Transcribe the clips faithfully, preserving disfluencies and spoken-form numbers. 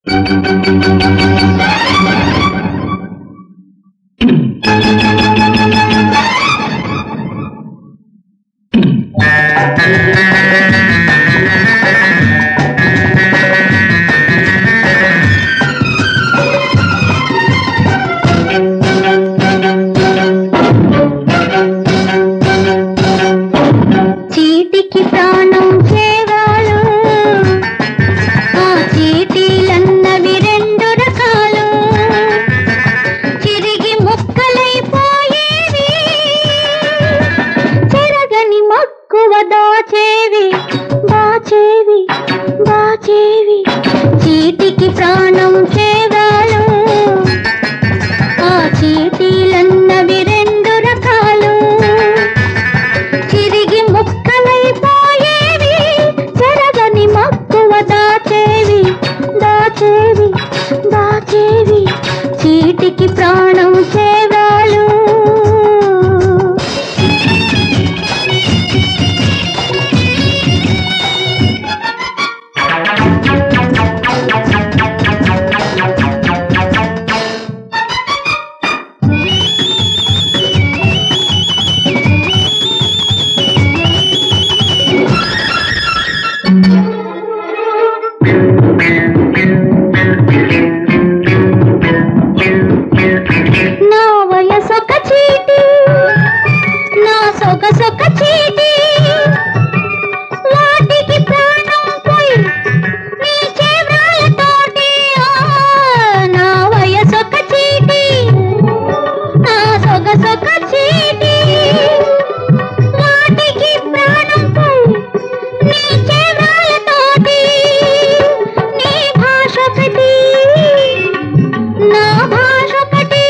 చీటికి ప్రాణం చేవాలు, ఆ చీటీలన్నవి రెండు రకాలు, చిరిగి ముక్కలైపోయేవి, చెరగని మక్కువ దాచేవి దాచేవి దాచేవి. చీటికి ప్రాణం చేవాలు, ఆ చీటీలన్నవి రెండు రకాలు, చిరిగి ముక్కలైపోయేవి, చెరగని మక్కువ దాచేవి దాచేవి దాచేవి. చీటికి ప్రాణం చేవాలు. నా వయసొక చీటి, నా సొగసొక చీటి, వాటికి ప్రాణం పోయి నీ చేవ్రాలతోటి. నా వయసొక చీటి, నా సొగసొక చీటి, వాటికి ప్రాణం పోయి నీ చేవ్రాలతోటి. నీ భాషొకటి, నా భాషొకటి,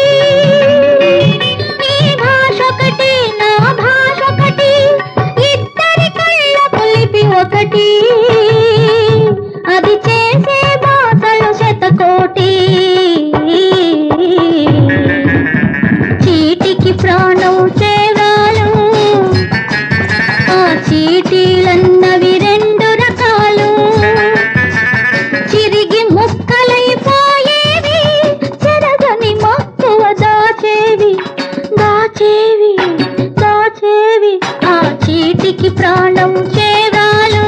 నీ భాషొకటి, నా భాషొకటి, ఇద్దరి కళ్ళ పులిపి ఒకటి, అది చేసే భాషలు శతకోటి. చీటికి ప్రాణం చేవాలు, ఆ చీటీలన్నవి రెండు రకాలు, చిరిగి ముక్కలైపోయేవి, చెరగని మక్కువ దాచేవి దాచేవి దాచేవి. ఆ చీటికి ప్రాణం చేవాలు.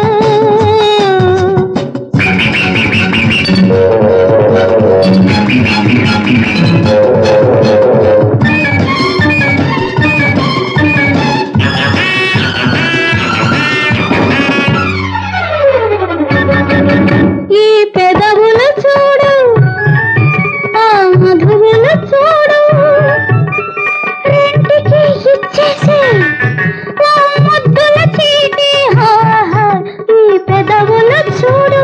ఈ పెదవులు చూడు, ఆ మధువులు చూడు, రెంటికి ఇచ్చేసే ఓ ముద్దుల చీటి. ఈ పెదవులు చూడు,